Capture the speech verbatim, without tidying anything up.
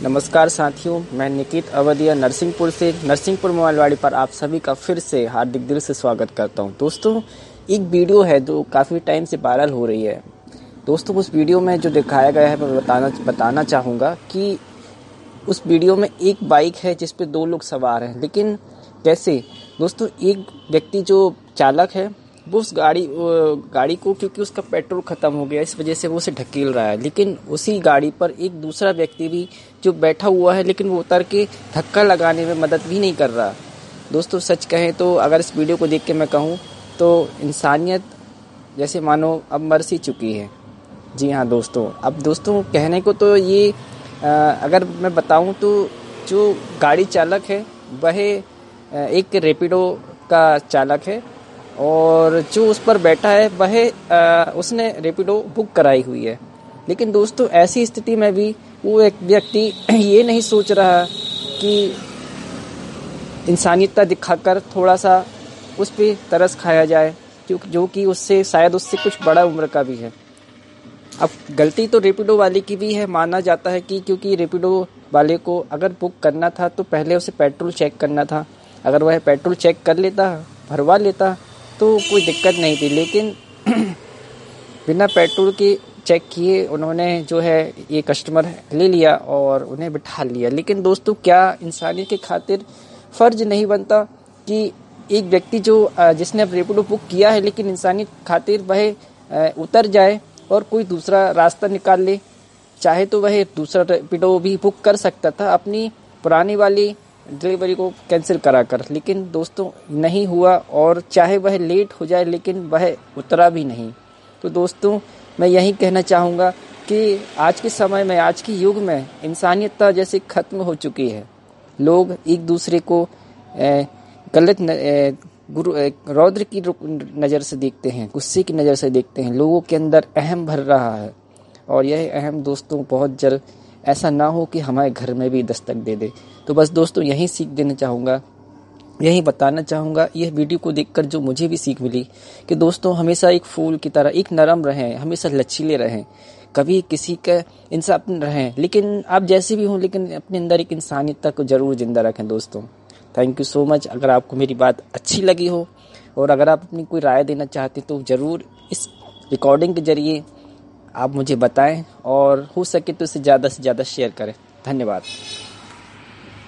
नमस्कार साथियों, मैं निकित अवधिया नरसिंहपुर से नरसिंहपुर मोबाइलवाड़ी पर आप सभी का फिर से हार्दिक दिल से स्वागत करता हूं। दोस्तों, एक वीडियो है जो काफ़ी टाइम से वायरल हो रही है। दोस्तों, उस वीडियो में जो दिखाया गया है मैं बताना बताना चाहूँगा कि उस वीडियो में एक बाइक है जिस पे दो लोग सवार हैं, लेकिन कैसे दोस्तों, एक व्यक्ति जो चालक है वो उस गाड़ी गाड़ी को, क्योंकि उसका पेट्रोल ख़त्म हो गया इस वजह से वो उसे ढकेल रहा है, लेकिन उसी गाड़ी पर एक दूसरा व्यक्ति भी जो बैठा हुआ है, लेकिन वो उतर के धक्का लगाने में मदद भी नहीं कर रहा। दोस्तों, सच कहें तो अगर इस वीडियो को देख के मैं कहूँ तो इंसानियत जैसे मानो अब मर सी चुकी है। जी हाँ दोस्तों, अब दोस्तों कहने को तो ये आ, अगर मैं बताऊं तो जो गाड़ी चालक है वह एक रैपिडो का चालक है और जो उस पर बैठा है वह आ, उसने रैपिडो बुक कराई हुई है। लेकिन दोस्तों, ऐसी स्थिति में भी वो एक व्यक्ति ये नहीं सोच रहा कि इंसानियत दिखाकर थोड़ा सा उस पर तरस खाया जाए, क्योंकि जो कि उससे शायद उससे कुछ बड़ा उम्र का भी है। अब गलती तो रैपिडो वाले की भी है, माना जाता है कि क्योंकि रैपिडो वाले को अगर बुक करना था तो पहले उसे पेट्रोल चेक करना था। अगर वह पेट्रोल चेक कर लेता, भरवा लेता तो कोई दिक्कत नहीं थी, लेकिन बिना पेट्रोल के चेक किए उन्होंने जो है ये कस्टमर ले लिया और उन्हें बिठा लिया। लेकिन दोस्तों, क्या इंसानियत के खातिर फ़र्ज नहीं बनता कि एक व्यक्ति जो जिसने अब रैपिडो बुक किया है, लेकिन इंसानियत खातिर वह उतर जाए और कोई दूसरा रास्ता निकाल ले। चाहे तो वह दूसरा रैपिडो भी बुक कर सकता था अपनी पुरानी वाली डिलीवरी को कैंसिल कराकर, लेकिन दोस्तों नहीं हुआ और चाहे वह लेट हो जाए लेकिन वह उतरा भी नहीं। तो दोस्तों, मैं यही कहना चाहूँगा कि आज के समय में, आज के युग में इंसानियत जैसे ख़त्म हो चुकी है। लोग एक दूसरे को गलत गुरु रौद्र की नज़र से देखते हैं, गुस्से की नज़र से देखते हैं। लोगों के अंदर अहम भर रहा है और यह अहम दोस्तों बहुत जल्द ऐसा ना हो कि हमारे घर में भी दस्तक दे दे। तो बस दोस्तों, यही सीख देना चाहूँगा, यही बताना चाहूँगा। यह वीडियो को देखकर जो मुझे भी सीख मिली कि दोस्तों हमेशा एक फूल की तरह एक नरम रहें, हमेशा लचीले रहें, कभी किसी का इंसान रहें, लेकिन आप जैसे भी हों लेकिन अपने अंदर एक इंसानियत को ज़रूर ज़िंदा रखें। दोस्तों, थैंक यू सो मच। अगर आपको मेरी बात अच्छी लगी हो और अगर आप अपनी कोई राय देना चाहते तो ज़रूर इस रिकॉर्डिंग के ज़रिए आप मुझे बताएं और हो सके तो इसे ज़्यादा से ज़्यादा शेयर करें। धन्यवाद।